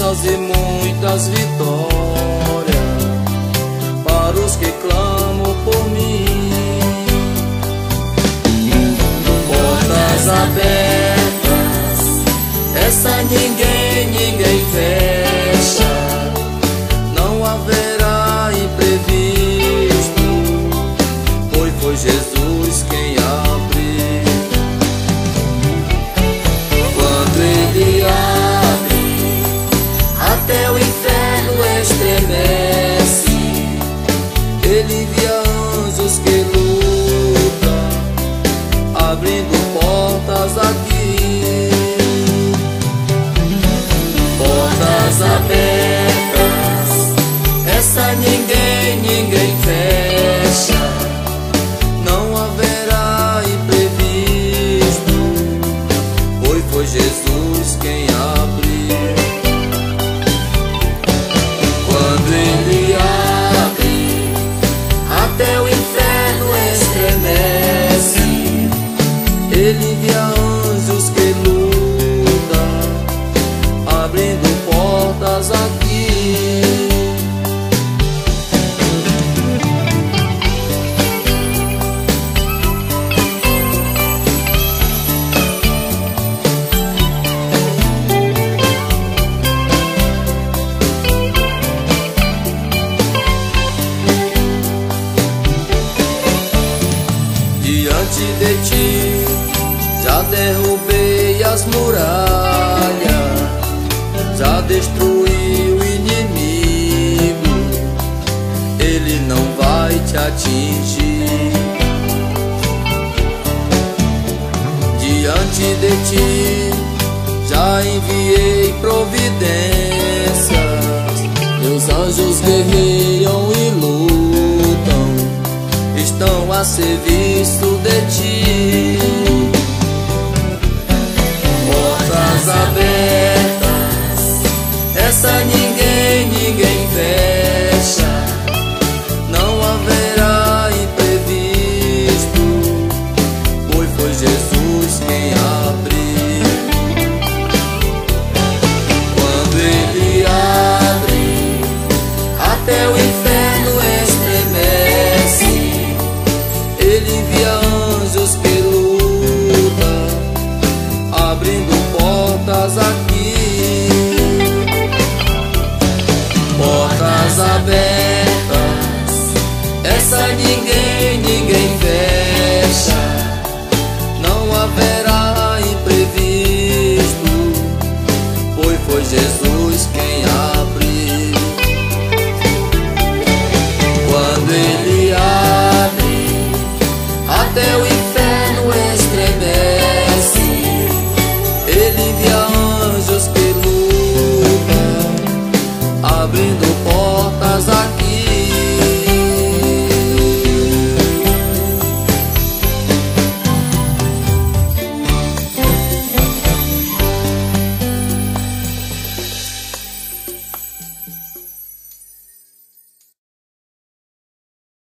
bênçãos e muitas vitórias para os que clamam por mim. Portas abertas, essa ninguém fecha. Não haverá imprevisto, pois foi Jesus quem abre. Quando Ele abre, até o inferno estremece. Ele envia anjos que lutam, abrindo portas aqui. Portas abertas, essa ninguém fecha. Não haverá imprevisto, pois foi Jesus quem abriu. Quando Ele abre, até o inferno estremece. Ele envia anjos que lutam, abrindo portas aqui. Diante de ti já derrubei as muralhas, já destruí o inimigo. Ele não vai te atingir. Diante de ti já enviei providências. Meus anjos guerreiam e lutam, estão a serviço de ti. Portas abertas, essa ninguém fecha. Não haverá imprevisto, pois foi Jesus quem abriu. Quando Ele abre, até o inferno estremece. Ele envia anjos que lutam, abrindo portas aqui. Portas abertas, essa ninguém fecha. Não haverá imprevisto, pois foi Jesus quem abriu. Quando Ele abre, até o inferno estremece. Ele envia anjos que lutam, abrindo